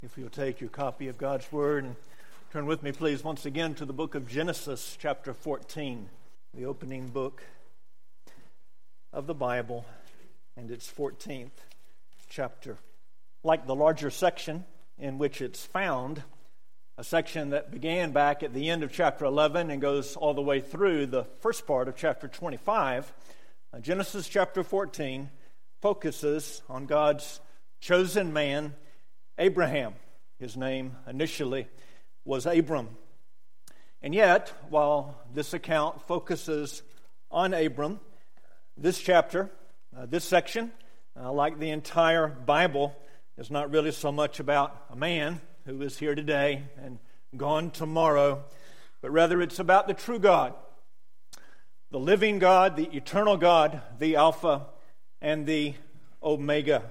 If you'll take your copy of God's Word and turn with me, please, once again to the book of Genesis, chapter 14, the opening book of the Bible, and its 14th chapter. Like the larger section in which it's found, a section that began back at the end of chapter 11 and goes all the way through the first part of chapter 25, Genesis chapter 14 focuses on God's chosen man, Abraham. His name initially was Abram. And yet, while this account focuses on Abram, this chapter, this section, like the entire Bible, is not really so much about a man who is here today and gone tomorrow, but rather it's about the true God, the living God, the eternal God, the Alpha and the Omega.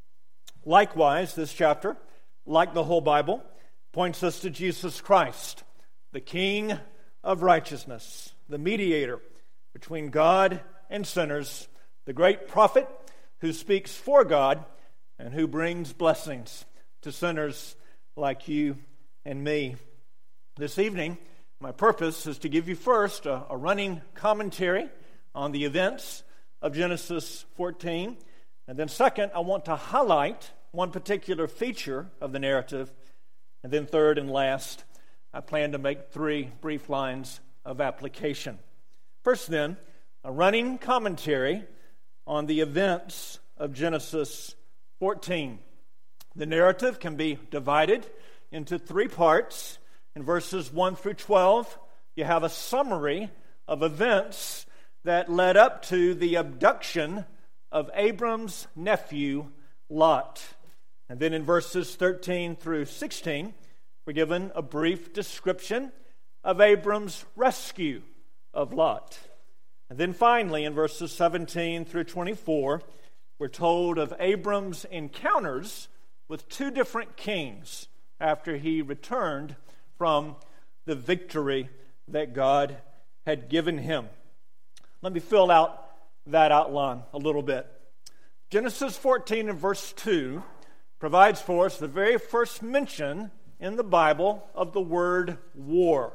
Likewise, this chapter, like the whole Bible, points us to Jesus Christ, the King of righteousness, the mediator between God and sinners, the great prophet who speaks for God and who brings blessings to sinners like you and me. This evening, my purpose is to give you first a running commentary on the events of Genesis 14, and then second, I want to highlight one particular feature of the narrative, and then third and last, I plan to make three brief lines of application. First then, a running commentary on the events of Genesis 14. The narrative can be divided into three parts. In verses 1 through 12, you have a summary of events that led up to the abduction of Abram's nephew, Lot. And then in verses 13 through 16, we're given a brief description of Abram's rescue of Lot. And then finally, in verses 17 through 24, we're told of Abram's encounters with two different kings after he returned from the victory that God had given him. Let me fill out that outline a little bit. Genesis 14 and verse 2 provides for us the very first mention in the Bible of the word war.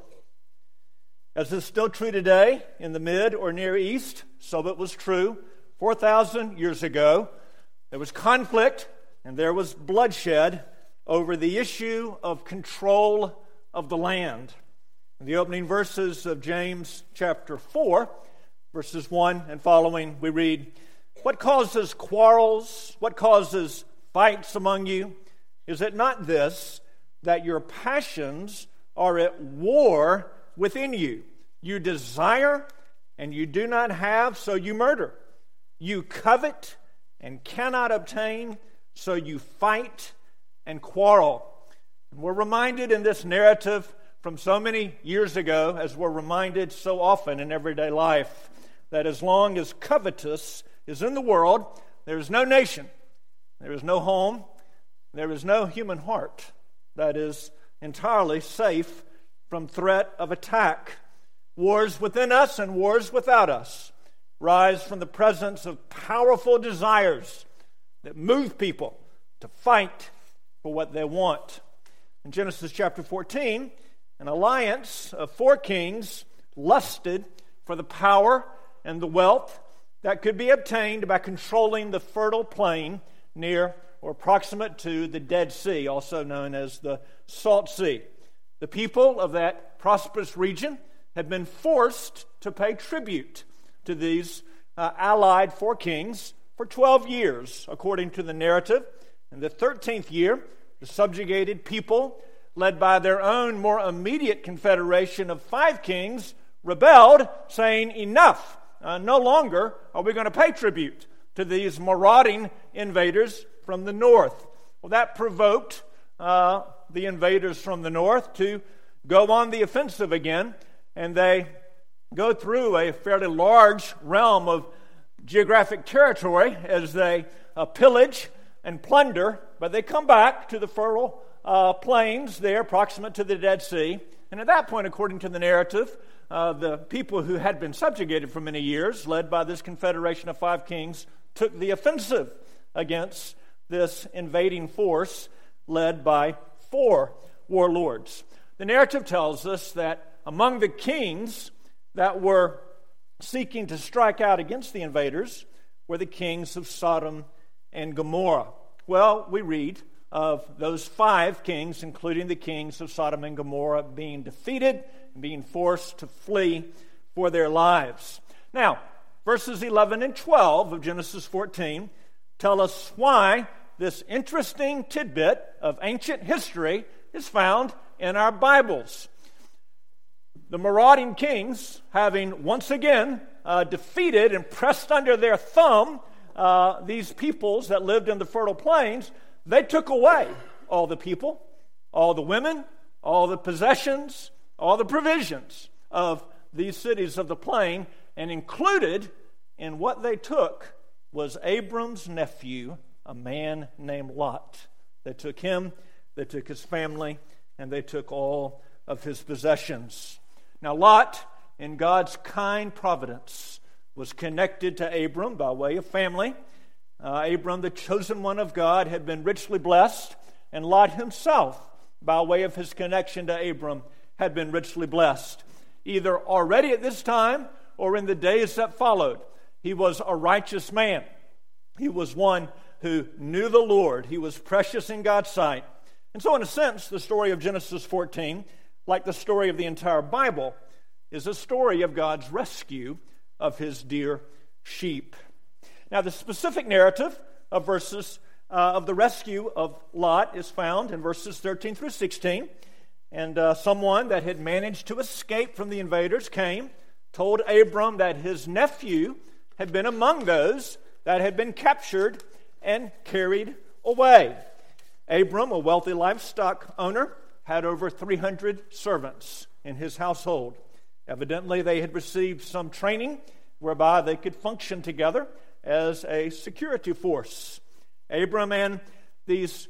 As is still true today in the Mid or Near East, so it was true 4,000 years ago. There was conflict and there was bloodshed over the issue of control of the land. In the opening verses of James chapter 4, verses 1 and following, we read, "What causes quarrels? What causes fights among you? Is it not this, that your passions are at war within you? You desire, and you do not have, so you murder. You covet, and cannot obtain, so you fight and quarrel." And we're reminded in this narrative from so many years ago, as we're reminded so often in everyday life, that as long as covetous is in the world, there is no nation, there is no home, there is no human heart that is entirely safe from threat of attack. Wars within us and wars without us rise from the presence of powerful desires that move people to fight for what they want. In Genesis chapter 14, an alliance of four kings lusted for the power and the wealth that could be obtained by controlling the fertile plain near or proximate to the Dead Sea, also known as the Salt Sea. The people of that prosperous region had been forced to pay tribute to these allied four kings for 12 years, according to the narrative. In the 13th year, the subjugated people, led by their own more immediate confederation of five kings, rebelled, saying, "Enough! No longer are we going to pay tribute to these marauding invaders from the north." Well, that provoked the invaders from the north to go on the offensive again, and they go through a fairly large realm of geographic territory as they pillage and plunder, but they come back to the fertile plains there proximate to the Dead Sea. And at that point, according to the narrative, the people who had been subjugated for many years, led by this confederation of five kings, took the offensive against this invading force led by 4 warlords. The narrative tells us that among the kings that were seeking to strike out against the invaders were the kings of Sodom and Gomorrah. Well, we read of those 5 kings, including the kings of Sodom and Gomorrah, being defeated and being forced to flee for their lives. Now, verses 11 and 12 of Genesis 14 tell us why this interesting tidbit of ancient history is found in our Bibles. The marauding kings, having once again defeated and pressed under their thumb these peoples that lived in the fertile plains, they took away all the people, all the women, all the possessions, all the provisions of these cities of the plain, and included in what they took was Abram's nephew, a man named Lot. They took him, they took his family, and they took all of his possessions. Now, Lot, in God's kind providence, was connected to Abram by way of family. Abram, the chosen one of God, had been richly blessed, and Lot himself, by way of his connection to Abram, had been richly blessed. Either already at this time or in the days that followed, he was a righteous man. He was one who knew the Lord. He was precious in God's sight. And so, in a sense, the story of Genesis 14, like the story of the entire Bible, is a story of God's rescue of his dear sheep. Now, the specific narrative of the rescue of Lot is found in verses 13 through 16. And someone that had managed to escape from the invaders came, told Abram that his nephew had been among those that had been captured and carried away. Abram, a wealthy livestock owner, had over 300 servants in his household. Evidently, they had received some training whereby they could function together as a security force. Abram and these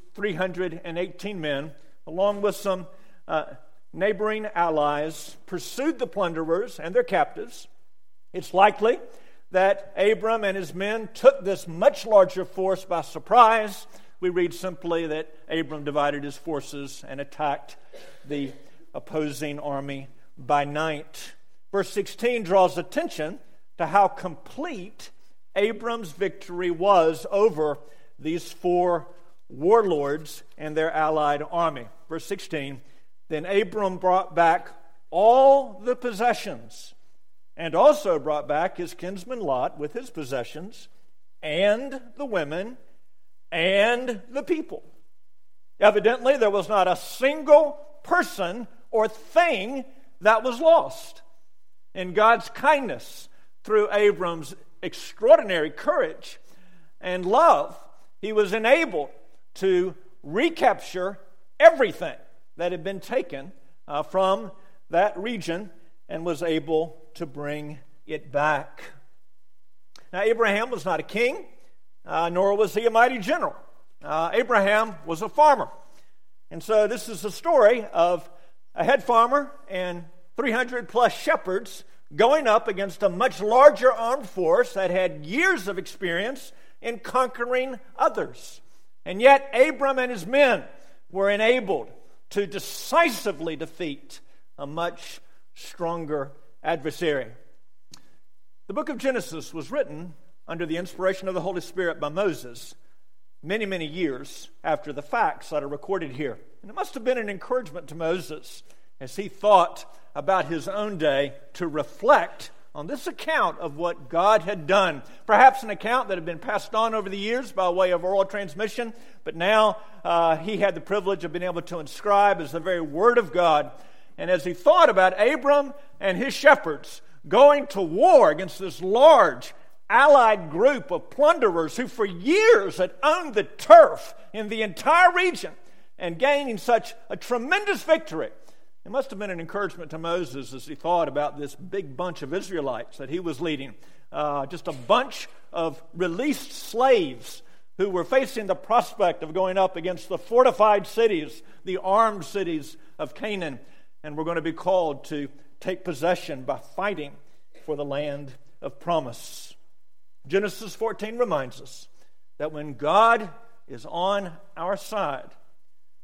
318 men, along with some neighboring allies, pursued the plunderers and their captives. It's likely that Abram and his men took this much larger force by surprise. We read simply that Abram divided his forces and attacked the opposing army by night. Verse 16 draws attention to how complete Abram's victory was over these 4 warlords and their allied army. Verse 16, then Abram brought back all the possessions, and also brought back his kinsman Lot with his possessions, and the women, and the people. Evidently, there was not a single person or thing that was lost. In God's kindness, through Abram's extraordinary courage and love, he was enabled to recapture everything that had been taken from that region and was able to bring it back. Now, Abraham was not a king, nor was he a mighty general. Abraham was a farmer. And so this is a story of a head farmer and 300 plus shepherds going up against a much larger armed force that had years of experience in conquering others. And yet Abram and his men were enabled to decisively defeat a much stronger adversary. The book of Genesis was written under the inspiration of the Holy Spirit by Moses many, many years after the facts that are recorded here. And it must have been an encouragement to Moses as he thought about his own day to reflect on this account of what God had done. Perhaps an account that had been passed on over the years by way of oral transmission, but now he had the privilege of being able to inscribe as the very Word of God. And as he thought about Abram and his shepherds going to war against this large allied group of plunderers who for years had owned the turf in the entire region and gaining such a tremendous victory, it must have been an encouragement to Moses as he thought about this big bunch of Israelites that he was leading. Just a bunch of released slaves who were facing the prospect of going up against the fortified cities, the armed cities of Canaan, and were going to be called to take possession by fighting for the land of promise. Genesis 14 reminds us that when God is on our side,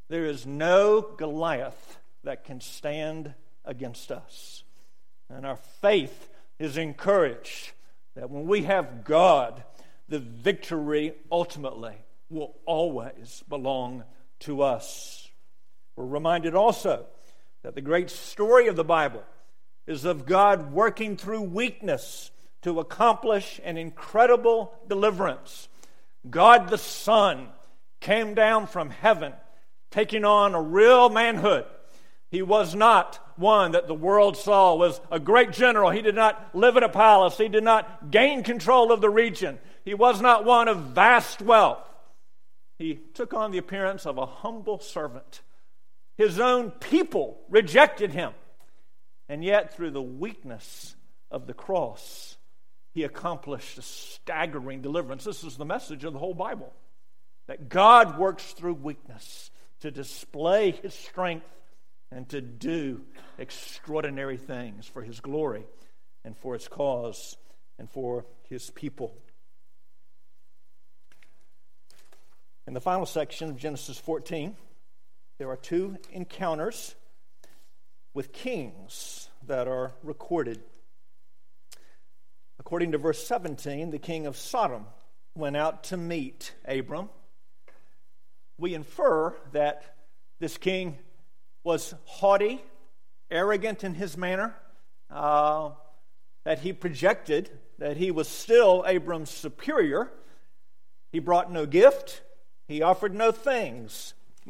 there is no Goliath that can stand against us. And our faith is encouraged that when we have God, the victory ultimately will always belong to us. We're reminded also that the great story of the Bible is of God working through weakness to accomplish an incredible deliverance. God the Son came down from heaven, taking on a real manhood. He was not one that the world saw was a great general. He did not live in a palace. He did not gain control of the region. He was not one of vast wealth. He took on the appearance of a humble servant. His own people rejected him. And yet, through the weakness of the cross, he accomplished a staggering deliverance. This is the message of the whole Bible, that God works through weakness to display his strength and to do extraordinary things for his glory and for his cause and for his people. In the final section of Genesis 14, there are two encounters with kings that are recorded. According to verse 17, the king of Sodom went out to meet Abram. We infer that this king was haughty, arrogant in his manner, that he projected that he was still Abram's superior. He brought no gift. He offered no thanks.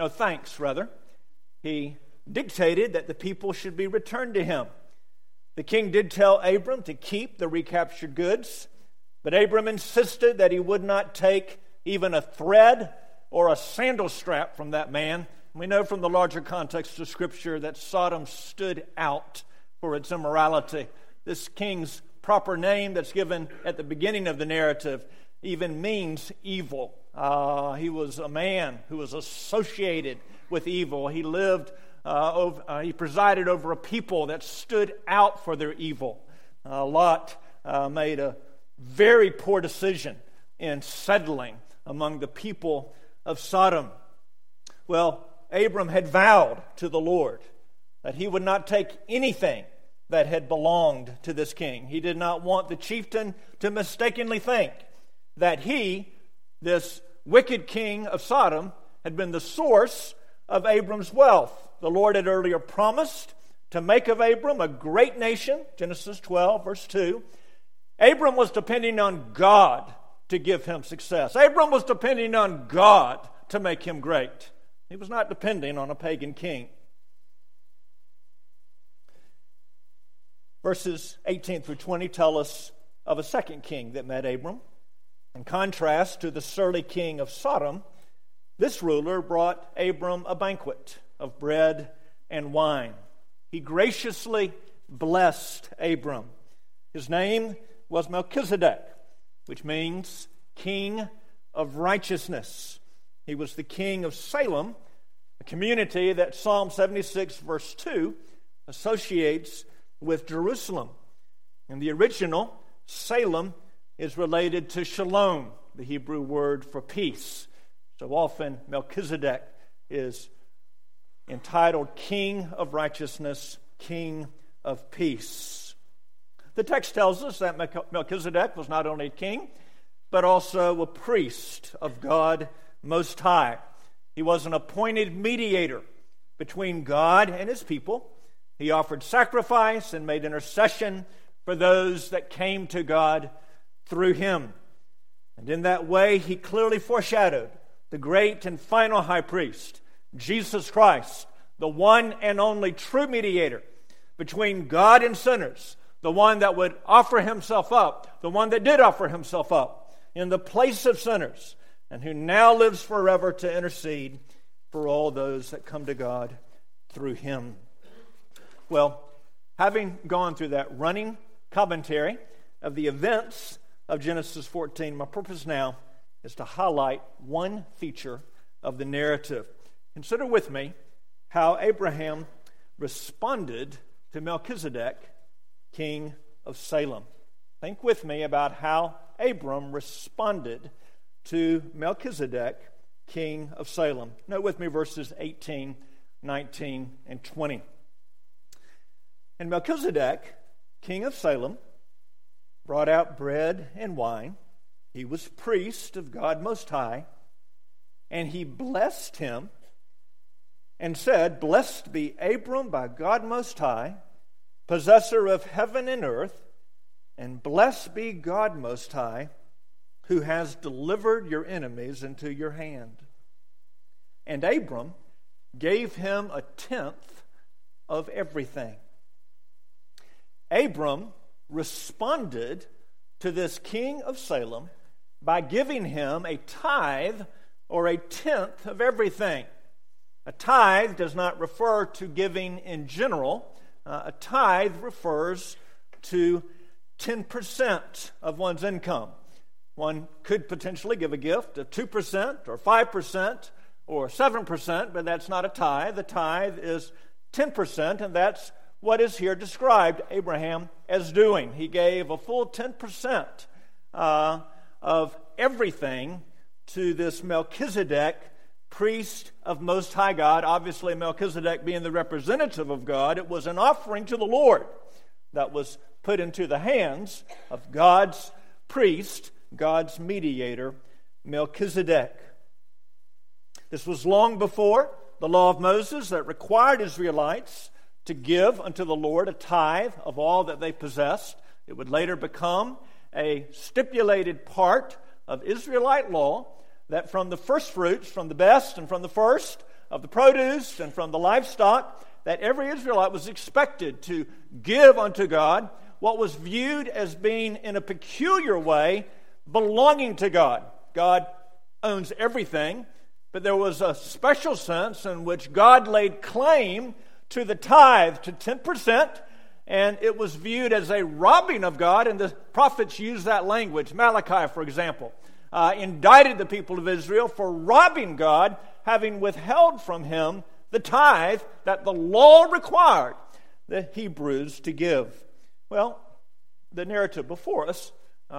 He dictated that the people should be returned to him. The king did tell Abram to keep the recaptured goods, but Abram insisted that he would not take even a thread or a sandal strap from that man. We know from the larger context of Scripture that Sodom stood out for its immorality. This king's proper name that's given at the beginning of the narrative even means evil. He was a man who was associated with evil. He he presided over a people that stood out for their evil. Lot made a very poor decision in settling among the people of Sodom. Well, Abram had vowed to the Lord that he would not take anything that had belonged to this king. He did not want the chieftain to mistakenly think that he, this wicked king of Sodom, had been the source of Abram's wealth. The Lord had earlier promised to make of Abram a great nation, Genesis 12, verse 2. Abram was depending on God to give him success. Abram was depending on God to make him great. He was not depending on a pagan king. Verses 18 through 20 tell us of a second king that met Abram. In contrast to the surly king of Sodom, this ruler brought Abram a banquet of bread and wine. He graciously blessed Abram. His name was Melchizedek, which means king of righteousness. He was the king of Salem, a community that Psalm 76, verse 2, associates with Jerusalem. In the original, Salem is related to shalom, the Hebrew word for peace. So often Melchizedek is entitled King of Righteousness, King of Peace. The text tells us that Melchizedek was not only a king, but also a priest of God Most High. He was an appointed mediator between God and his people. He offered sacrifice and made intercession for those that came to God through him. And in that way, he clearly foreshadowed the great and final high priest, Jesus Christ, the one and only true mediator between God and sinners, the one that would offer himself up, the one that did offer himself up in the place of sinners, and who now lives forever to intercede for all those that come to God through him. Well, having gone through that running commentary of the events of Genesis 14, my purpose now is to highlight one feature of the narrative. Consider with me how Abraham responded to Melchizedek, king of Salem. Think with me about how Abram responded to Melchizedek, king of Salem. Note with me verses 18, 19, and 20. And Melchizedek, king of Salem, brought out bread and wine. He was priest of God Most High, and he blessed him and said, Blessed be Abram by God Most High, possessor of heaven and earth, and blessed be God Most High, who has delivered your enemies into your hand. And Abram gave him a tenth of everything. Abram responded to this king of Salem by giving him a tithe or a tenth of everything. A tithe does not refer to giving in general. A tithe refers to 10% of one's income. One could potentially give a gift of 2% or 5% or 7%, but that's not a tithe. The tithe is 10%, and that's what is here described Abraham as doing. He gave a full 10% of everything to this Melchizedek, priest of Most High God. Obviously, Melchizedek being the representative of God, it was an offering to the Lord that was put into the hands of God's priest, God's mediator, Melchizedek. This was long before the law of Moses that required Israelites to give unto the Lord a tithe of all that they possessed. It would later become a stipulated part of Israelite law that from the first fruits, from the best and from the first of the produce and from the livestock, that every Israelite was expected to give unto God what was viewed as being in a peculiar way belonging to God. God owns everything, but there was a special sense in which God laid claim to the tithe, to 10%, and it was viewed as a robbing of God, and the prophets used that language. Malachi, for example, indicted the people of Israel for robbing God, having withheld from him the tithe that the law required the Hebrews to give. Well, the narrative before us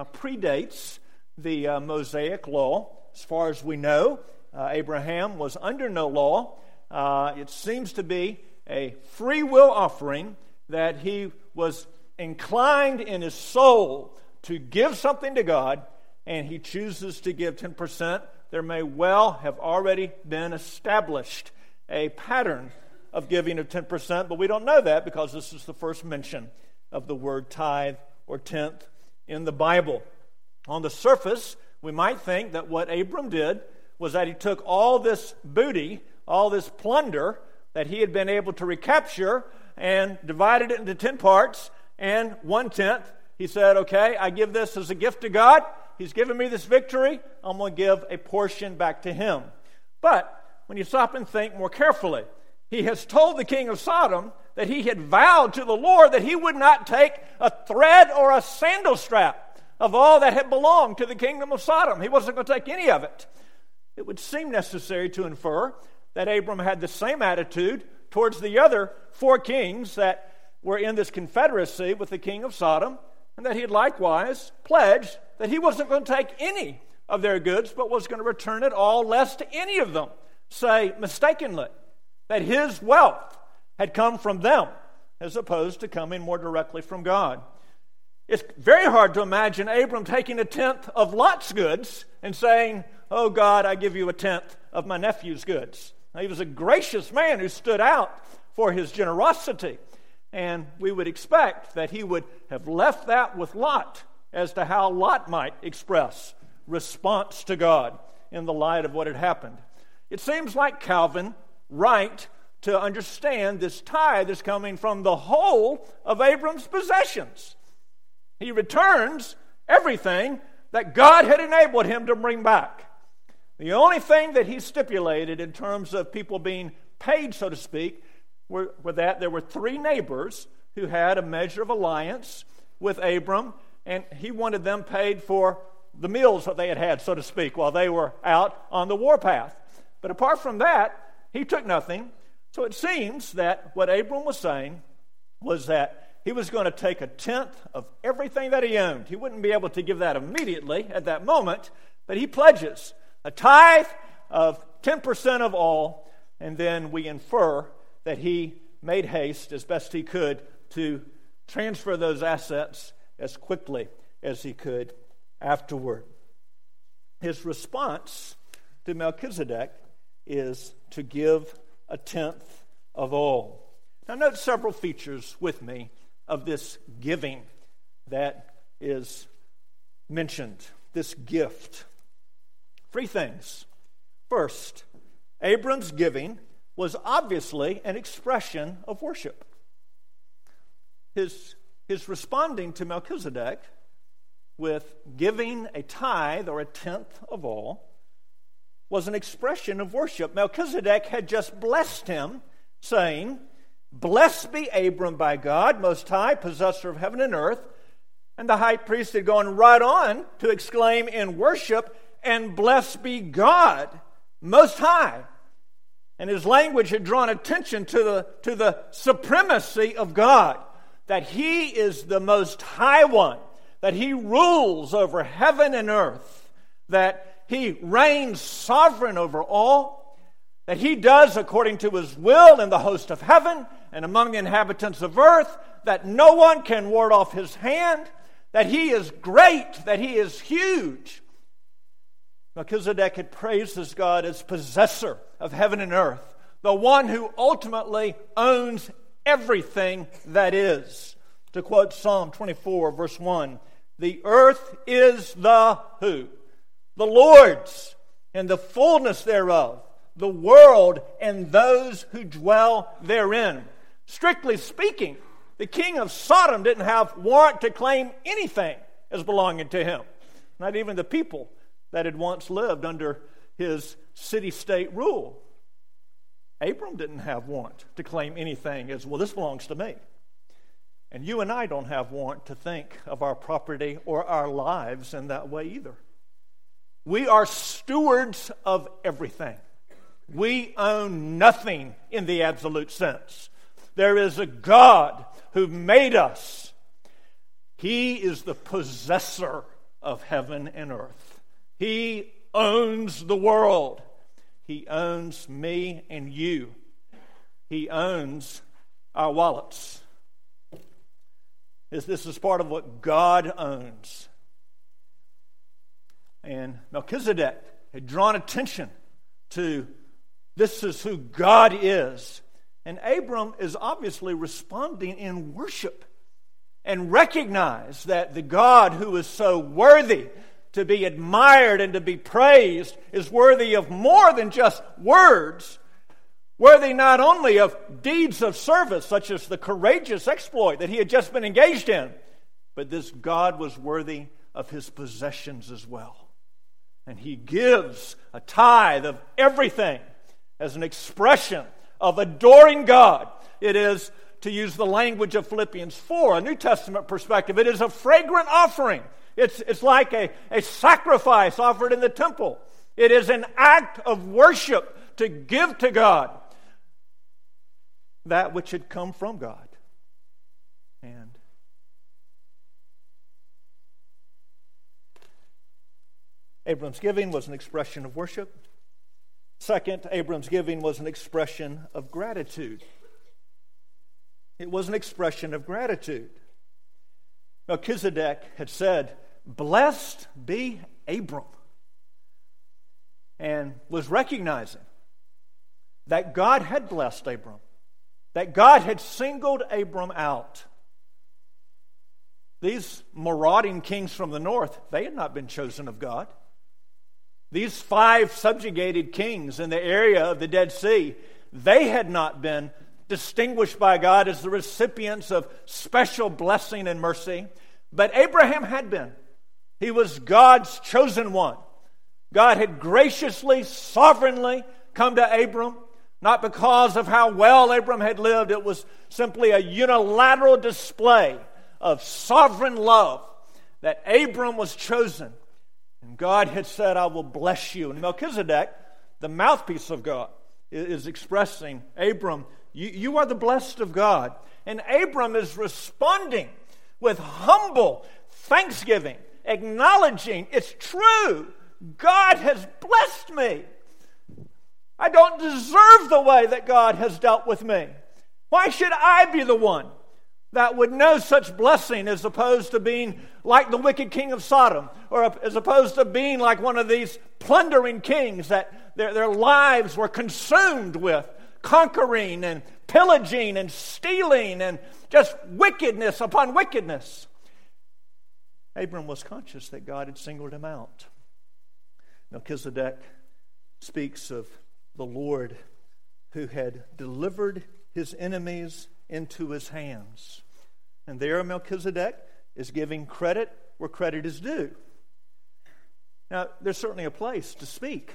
predates the Mosaic law. As far as we know, Abraham was under no law. It seems to be a free will offering that he was inclined in his soul to give something to God, and he chooses to give 10%. There may well have already been established a pattern of giving of 10%, but we don't know that because this is the first mention of the word tithe or tenth in the Bible. On the surface, we might think that what Abram did was that he took all this booty, all this plunder that he had been able to recapture and divided it into 10 parts and 1/10. He said, okay, I give this as a gift to God. He's given me this victory. I'm going to give a portion back to him. But when you stop and think more carefully, he has told the king of Sodom that he had vowed to the Lord that he would not take a thread or a sandal strap of all that had belonged to the kingdom of Sodom. He wasn't going to take any of it. It would seem necessary to infer that Abram had the same attitude towards the other 4 kings that were in this confederacy with the king of Sodom, and that he had likewise pledged that he wasn't going to take any of their goods, but was going to return it all, lest any of them say mistakenly that his wealth had come from them, as opposed to coming more directly from God. It's very hard to imagine Abram taking a 10th of Lot's goods and saying, oh God, I give you a 10th of my nephew's goods. Now, he was a gracious man who stood out for his generosity, and we would expect that he would have left that with Lot as to how Lot might express response to God in the light of what had happened. It seems like Calvin right to understand this tithe is coming from the whole of Abram's possessions. He returns everything that God had enabled him to bring back. The only thing that he stipulated in terms of people being paid, so to speak, were that there were 3 neighbors who had a measure of alliance with Abram, and he wanted them paid for the meals that they had had, so to speak, while they were out on the warpath. But apart from that, he took nothing. So it seems that what Abram was saying was that he was going to take a 10th of everything that he owned. He wouldn't be able to give that immediately at that moment, but he pledges a tithe of 10% of all, and then we infer that he made haste as best he could to transfer those assets as quickly as he could afterward. His response to Melchizedek is to give a tenth of all. Now note several features with me of this giving that is mentioned, this gift. Three things. First, Abram's giving was obviously an expression of worship. His responding to Melchizedek with giving a tithe or a tenth of all was an expression of worship. Melchizedek had just blessed him, saying, "Blessed be Abram by God, Most High, possessor of heaven and earth." And the high priest had gone right on to exclaim in worship, "And blessed be God, Most High." And his language had drawn attention to the supremacy of God, that he is the Most High One, that he rules over heaven and earth, that he reigns sovereign over all, that he does according to his will in the host of heaven and among the inhabitants of earth, that no one can ward off his hand, that he is great, that he is huge. Melchizedek had praised his God as possessor of heaven and earth, the one who ultimately owns everything that is. To quote Psalm 24, verse 1, "The earth is the" who? "The Lord's, and the fullness thereof, the world and those who dwell therein." Strictly speaking, the king of Sodom didn't have warrant to claim anything as belonging to him, not even the people that had once lived under his city-state rule. Abram didn't have warrant to claim anything as, "Well, this belongs to me." And you and I don't have warrant to think of our property or our lives in that way either. We are stewards of everything. We own nothing in the absolute sense. There is a God who made us. He is the possessor of heaven and earth. He owns the world. He owns me and you. He owns our wallets. This is part of what God owns. And Melchizedek had drawn attention to this is who God is. And Abram is obviously responding in worship and recognize that the God who is so worthy to be admired and to be praised is worthy of more than just words, worthy not only of deeds of service, such as the courageous exploit that he had just been engaged in, but this God was worthy of his possessions as well. And he gives a tithe of everything as an expression of adoring God. It is, to use the language of Philippians 4, a New Testament perspective, it is a fragrant offering. It's like a sacrifice offered in the temple. It is an act of worship to give to God that which had come from God. And Abram's giving was an expression of worship. Second, Abram's giving was an expression of gratitude. It was an expression of gratitude. Melchizedek had said, "Blessed be Abram," and was recognizing that God had blessed Abram, that God had singled Abram out. These marauding kings from the north, they had not been chosen of God. These 5 subjugated kings in the area of the Dead Sea, they had not been distinguished by God as the recipients of special blessing and mercy. But Abraham had been. He was God's chosen one. God had graciously, sovereignly come to Abram, not because of how well Abram had lived. It was simply a unilateral display of sovereign love that Abram was chosen. And God had said, "I will bless you." And Melchizedek, the mouthpiece of God, is expressing, "Abram, you are the blessed of God." And Abram is responding with humble thanksgiving, acknowledging it's true. God has blessed me. I don't deserve the way that God has dealt with me. Why should I be the one that would know such blessing as opposed to being like the wicked king of Sodom, or as opposed to being like one of these plundering kings that their lives were consumed with conquering and pillaging and stealing and just wickedness upon wickedness? Abram was conscious that God had singled him out. Melchizedek speaks of the Lord who had delivered his enemies into his hands. And there Melchizedek is giving credit where credit is due. Now, there's certainly a place to speak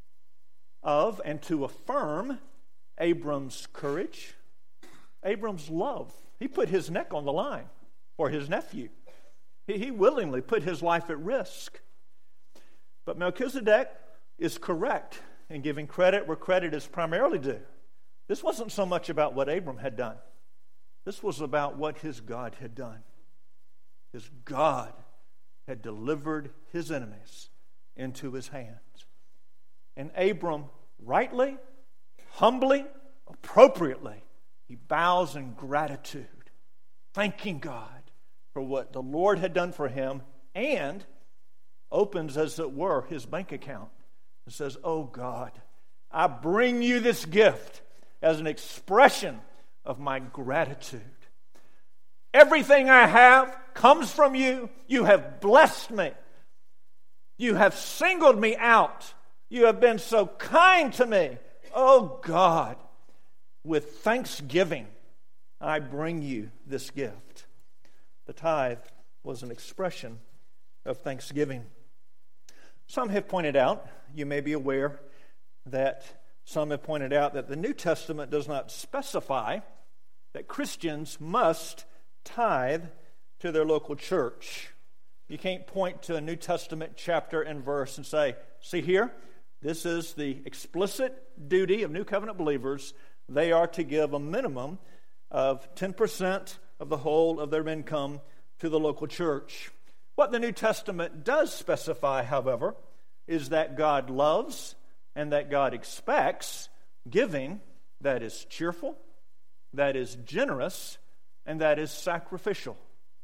of and to affirm Abram's courage, Abram's love. He put his neck on the line for his nephew. He willingly put his life at risk. But Melchizedek is correct in giving credit where credit is primarily due. This wasn't so much about what Abram had done. This was about what his God had done. His God had delivered his enemies into his hands. And Abram, rightly, humbly, appropriately, he bows in gratitude, thanking God for what the Lord had done for him, and opens, as it were, his bank account and says, "Oh God, I bring you this gift as an expression of my gratitude. Everything I have comes from you. You have blessed me. You have singled me out. You have been so kind to me. Oh God, with thanksgiving, I bring you this gift." The tithe was an expression of thanksgiving. Some have pointed out, you may be aware, that the New Testament does not specify that Christians must tithe to their local church. You can't point to a New Testament chapter and verse and say, "See here, this is the explicit duty of New Covenant believers. They are to give a minimum of 10% of the whole of their income to the local church." What the New Testament does specify, however, is that God loves and that God expects giving that is cheerful, that is generous, and that is sacrificial.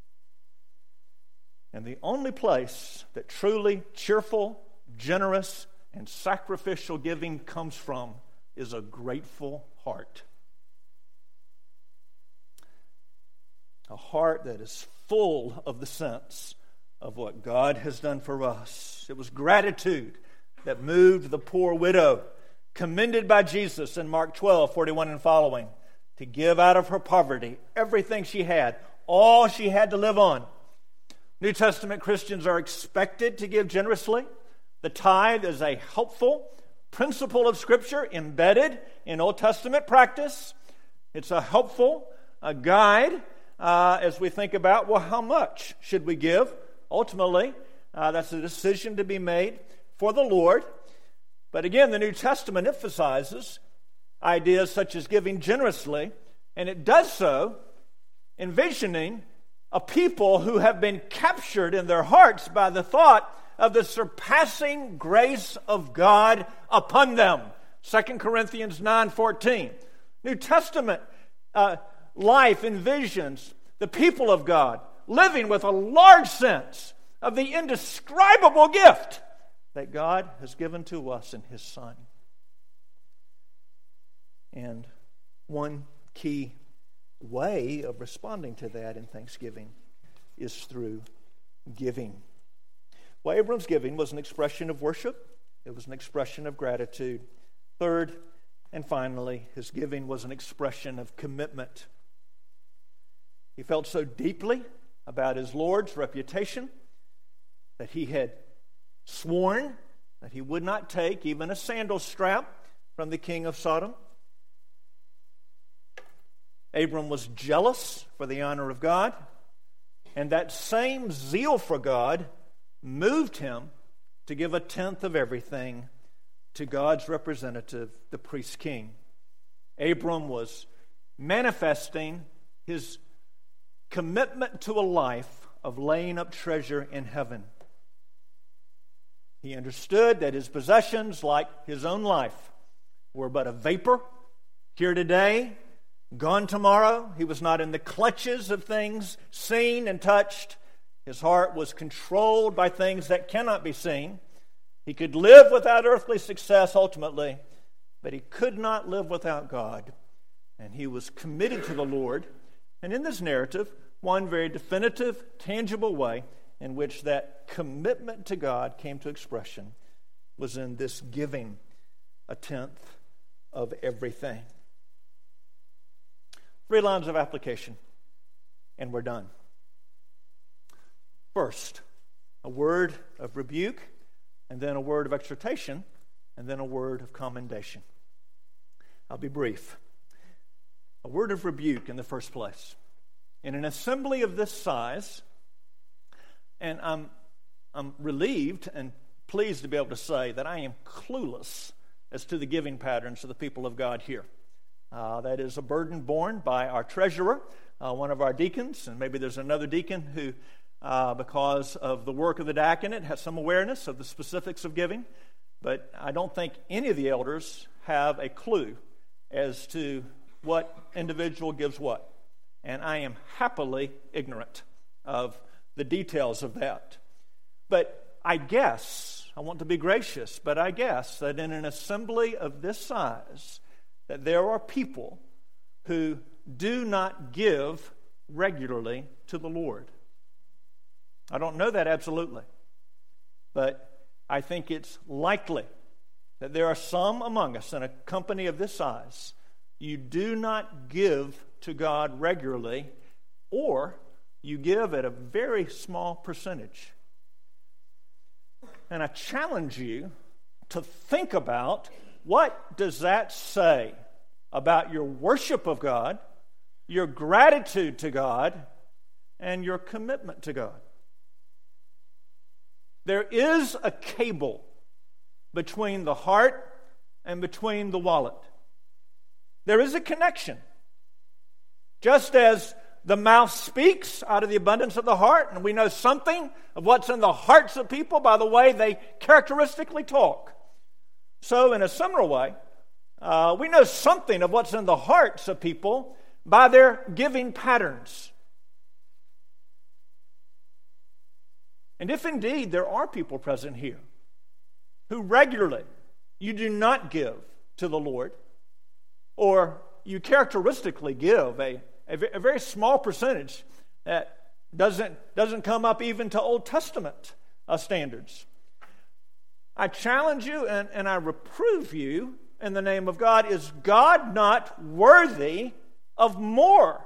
And the only place that truly cheerful, generous, and sacrificial giving comes from is a grateful heart. A heart that is full of the sense of what God has done for us. It was gratitude that moved the poor widow, commended by Jesus in Mark 12:41 and following, to give out of her poverty everything she had, all she had to live on. New Testament Christians are expected to give generously. The tithe is a helpful principle of Scripture embedded in Old Testament practice. It's a helpful guide as we think about, well, how much should we give? Ultimately, that's a decision to be made for the Lord. But again, the New Testament emphasizes ideas such as giving generously, and it does so envisioning a people who have been captured in their hearts by the thought of the surpassing grace of God upon them. 2 Corinthians 9:14. New Testament life envisions the people of God living with a large sense of the indescribable gift that God has given to us in His Son. And one key way of responding to that in thanksgiving is through giving. Well, Abram's giving was an expression of worship. It was an expression of gratitude. Third, and finally, his giving was an expression of commitment. He felt so deeply about his Lord's reputation that he had sworn that he would not take even a sandal strap from the king of Sodom. Abram was jealous for the honor of God, and that same zeal for God moved him to give a tenth of everything to God's representative, the priest king. Abram was manifesting his commitment to a life of laying up treasure in heaven. He understood that his possessions, like his own life, were but a vapor, here today, gone tomorrow. He was not in the clutches of things seen and touched. His heart was controlled by things that cannot be seen. He could live without earthly success ultimately, but he could not live without God. And he was committed to the Lord. And in this narrative, one very definitive, tangible way in which that commitment to God came to expression was in this giving a tenth of everything. 3 lines of application, and we're done. First, a word of rebuke, and then a word of exhortation, and then a word of commendation. I'll be brief. A word of rebuke in the first place. In an assembly of this size, and I'm relieved and pleased to be able to say that I am clueless as to the giving patterns of the people of God here. That is a burden borne by our treasurer, one of our deacons, and maybe there's another deacon who, because of the work of the diaconate, has some awareness of the specifics of giving. But I don't think any of the elders have a clue as to what individual gives what. And I am happily ignorant of the details of that. But I guess, I want to be gracious, but I guess that in an assembly of this size, that there are people who do not give regularly to the Lord. I don't know that absolutely, but I think it's likely that there are some among us in a company of this size, you do not give to God regularly, or you give at a very small percentage. And I challenge you to think about, what does that say about your worship of God, your gratitude to God, and your commitment to God? There is a cable between the heart and between the wallet. There is a connection. Just as the mouth speaks out of the abundance of the heart, and we know something of what's in the hearts of people by the way they characteristically talk. So in a similar way, we know something of what's in the hearts of people by their giving patterns. And if indeed there are people present here who regularly you do not give to the Lord, or you characteristically give a very small percentage that doesn't come up even to Old Testament standards, I challenge you and I reprove you in the name of God. Is God not worthy of more?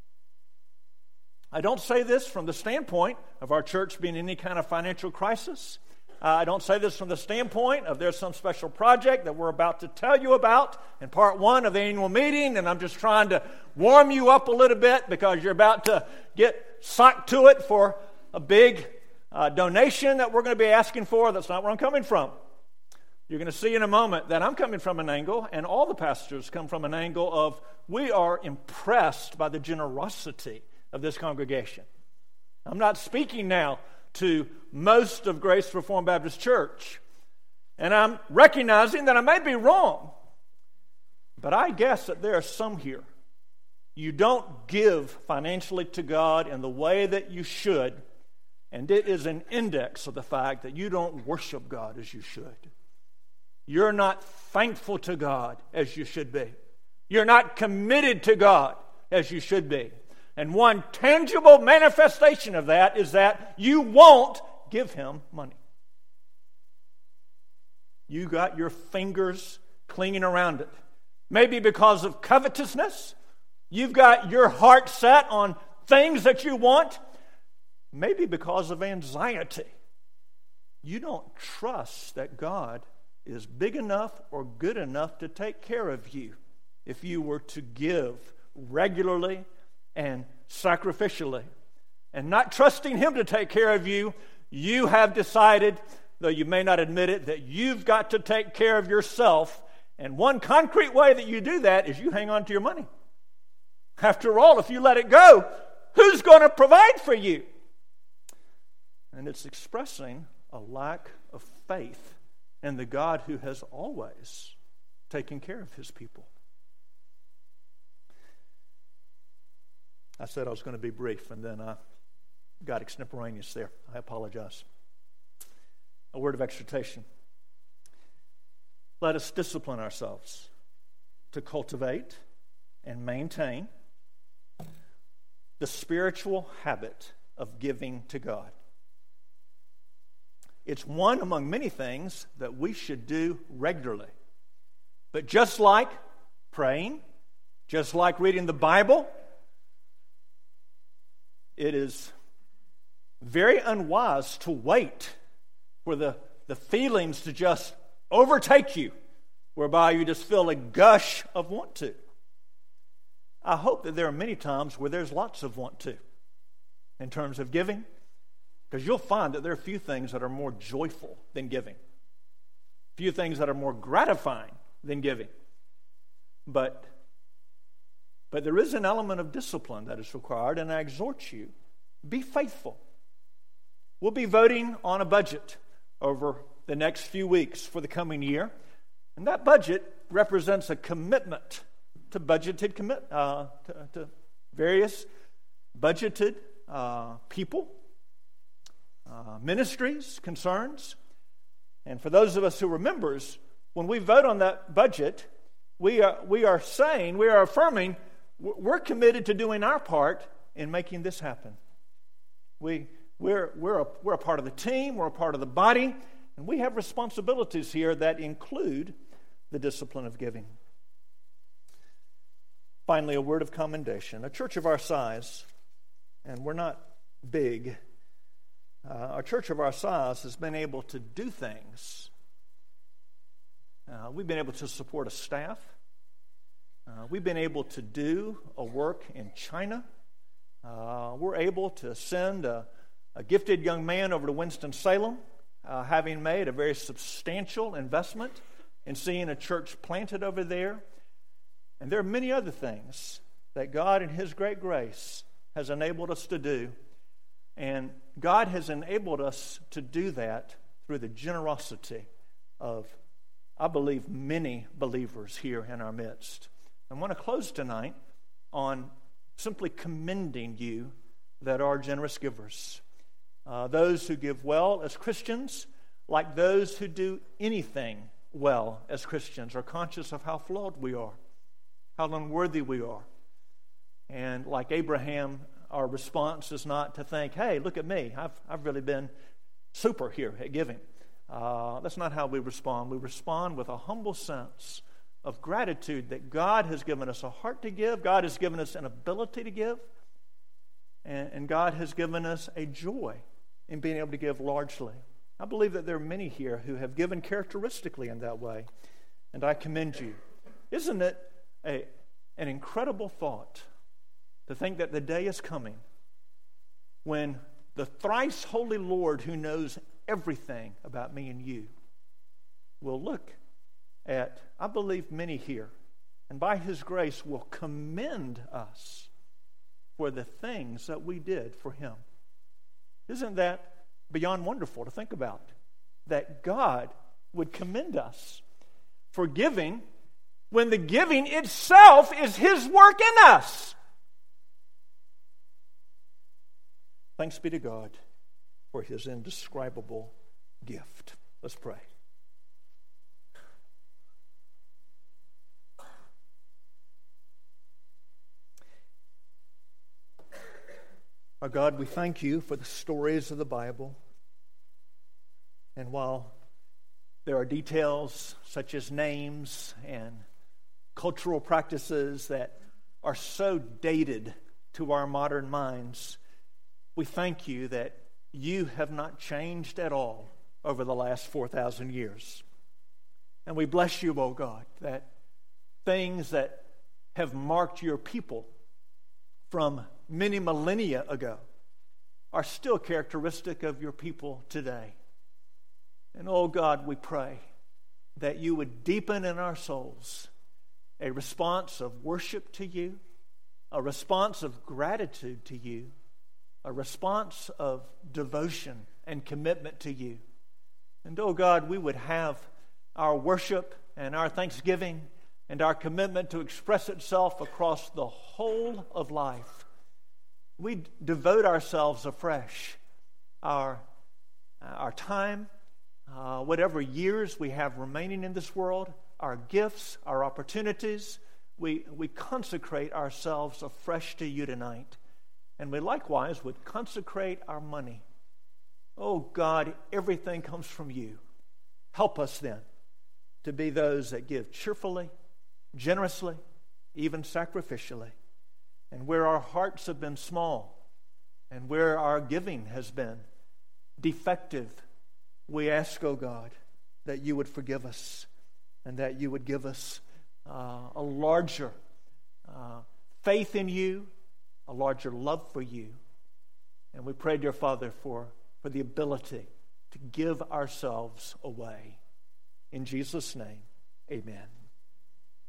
I don't say this from the standpoint of our church being in any kind of financial crisis. I don't say this from the standpoint of there's some special project that we're about to tell you about in part 1 of the annual meeting, and I'm just trying to warm you up a little bit because you're about to get socked to it for a big donation that we're going to be asking for. That's not where I'm coming from. You're going to see in a moment that I'm coming from an angle, and all the pastors come from an angle of we are impressed by the generosity of this congregation. I'm not speaking now to most of Grace Reformed Baptist Church, and I'm recognizing that I may be wrong, but I guess that there are some here. You don't give financially to God in the way that you should, and it is an index of the fact that you don't worship God as you should. You're not thankful to God as you should be. You're not committed to God as you should be. And one tangible manifestation of that is that you won't give Him money. You got your fingers clinging around it. Maybe because of covetousness. You've got your heart set on things that you want. Maybe because of anxiety. You don't trust that God is big enough or good enough to take care of you if you were to give regularly and sacrificially. And not trusting Him to take care of you, you have decided, though you may not admit it, that you've got to take care of yourself. And one concrete way that you do that is you hang on to your money. After all, if you let it go, who's going to provide for you? And it's expressing a lack of faith in the God who has always taking care of His people. I said I was going to be brief, and then I got extemporaneous there. I apologize. A word of exhortation. Let us discipline ourselves to cultivate and maintain the spiritual habit of giving to God. It's one among many things that we should do regularly. But just like praying, just like reading the Bible, it is very unwise to wait for the feelings to just overtake you, whereby you just feel a gush of want to. I hope that there are many times where there's lots of want to in terms of giving, because you'll find that there are few things that are more joyful than giving, few things that are more gratifying than giving. But there is an element of discipline that is required, and I exhort you, be faithful. We'll be voting on a budget over the next few weeks for the coming year, and that budget represents a commitment to to various budgeted people, ministries, concerns. And for those of us who are members, when we vote on that budget, we are affirming we're committed to doing our part in making this happen. We're a part of the team, we're a part of the body, and we have responsibilities here that include the discipline of giving. Finally, a word of commendation. A church of our size, and we're not big, a church of our size has been able to do things. We've been able to support a staff. We've been able to do a work in China. We're able to send a gifted young man over to Winston-Salem, having made a very substantial investment in seeing a church planted over there. And there are many other things that God in His great grace has enabled us to do. And God has enabled us to do that through the generosity of, I believe, many believers here in our midst. I want to close tonight on simply commending you that are generous givers. Those who give well as Christians, like those who do anything well as Christians, are conscious of how flawed we are, how unworthy we are. And like Abraham, our response is not to think, hey, look at me, I've really been super here at giving. That's not how we respond. We respond with a humble sense of gratitude that God has given us a heart to give, God has given us an ability to give, and God has given us a joy in being able to give largely. I believe that there are many here who have given characteristically in that way, and I commend you. Isn't it an incredible thought to think that the day is coming when the thrice holy Lord, who knows everything about me and you, will look at, I believe, many here, and by His grace will commend us for the things that we did for Him. Isn't that beyond wonderful to think about? That God would commend us for giving when the giving itself is His work in us. Thanks be to God for His indescribable gift. Let's pray. Our God, we thank You for the stories of the Bible. And while there are details such as names and cultural practices that are so dated to our modern minds, we thank You that You have not changed at all over the last 4,000 years. And we bless You, O God, that things that have marked Your people from many millennia ago are still characteristic of Your people today. And oh God, we pray that You would deepen in our souls a response of worship to You, a response of gratitude to You, a response of devotion and commitment to You. And oh God, we would have our worship and our thanksgiving and our commitment to express itself across the whole of life. We devote ourselves afresh, our time, whatever years we have remaining in this world, our gifts, our opportunities, we consecrate ourselves afresh to you tonight. And we likewise would consecrate our money. Oh God, everything comes from you. Help us then to be those that give cheerfully, generously, even sacrificially. And where our hearts have been small and where our giving has been defective, we ask, oh God, that you would forgive us and that you would give us a larger faith in you, a larger love for you. And we pray, dear Father, for the ability to give ourselves away. In Jesus' name, amen.